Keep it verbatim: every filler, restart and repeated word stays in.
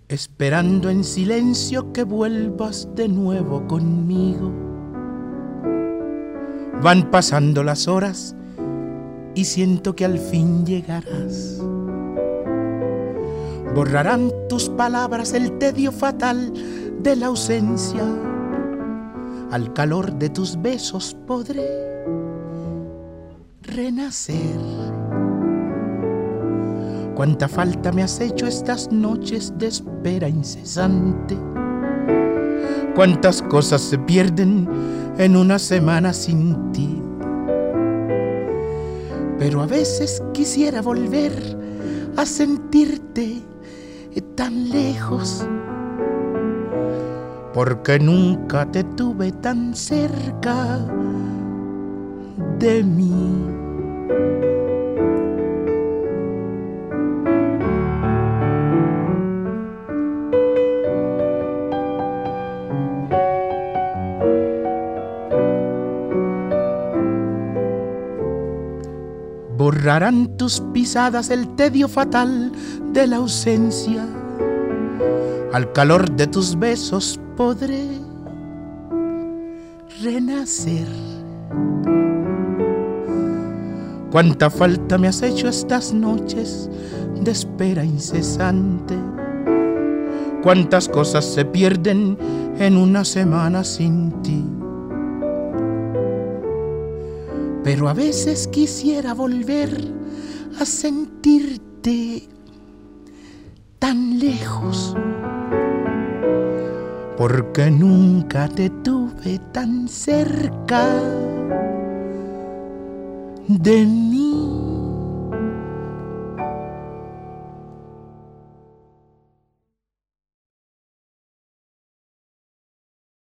esperando en silencio que vuelvas de nuevo conmigo. Van pasando las horas y siento que al fin llegarás. Borrarán tus palabras el tedio fatal de la ausencia. Al calor de tus besos podré renacer. Cuánta falta me has hecho estas noches de espera incesante. Cuántas cosas se pierden en una semana sin ti. Pero a veces quisiera volver a sentirte tan lejos, porque nunca te tuve tan cerca de mí. Borrarán tus pisadas el tedio fatal de la ausencia. Al calor de tus besos podré renacer. Cuánta falta me has hecho estas noches de espera incesante. Cuántas cosas se pierden en una semana sin ti. Pero a veces quisiera volver a sentirte tan lejos, porque nunca te tuve tan cerca de mí.